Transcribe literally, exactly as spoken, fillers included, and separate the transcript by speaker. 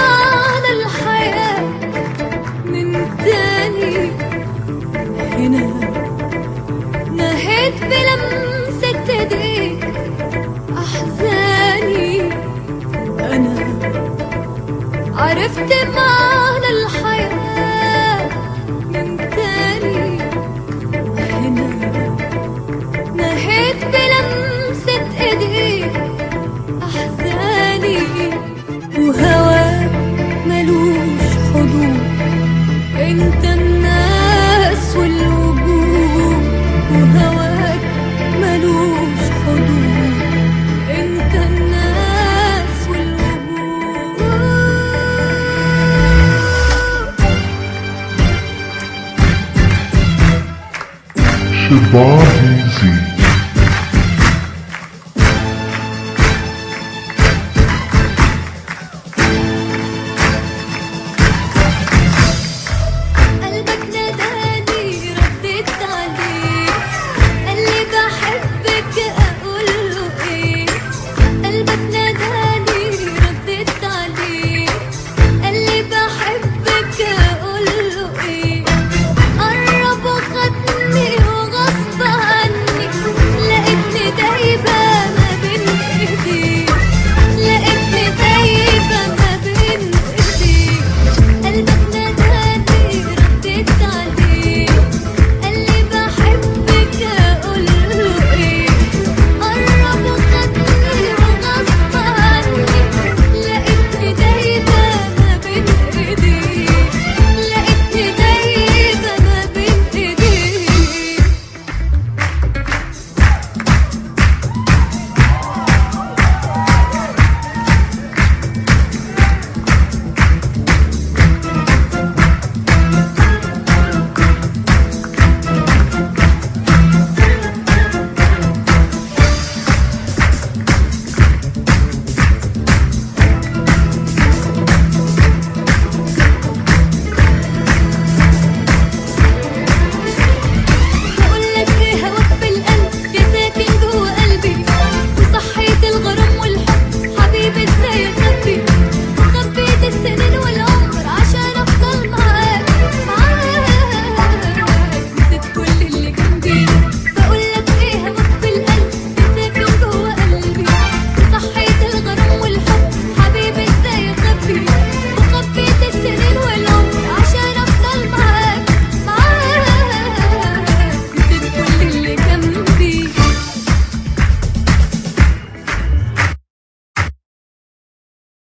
Speaker 1: معنى الحياة من تاني. هنا نهيت بلمسة ايديك أحزاني، أنا عرفت معنى الحياة من تاني. هنا نهيت بلمسة ايديك أحزاني، وهواك ملوش حدود، انت الناس والوجود. وهواك ملوش حدود، انت الناس والوجود.
Speaker 2: Shabahi Z.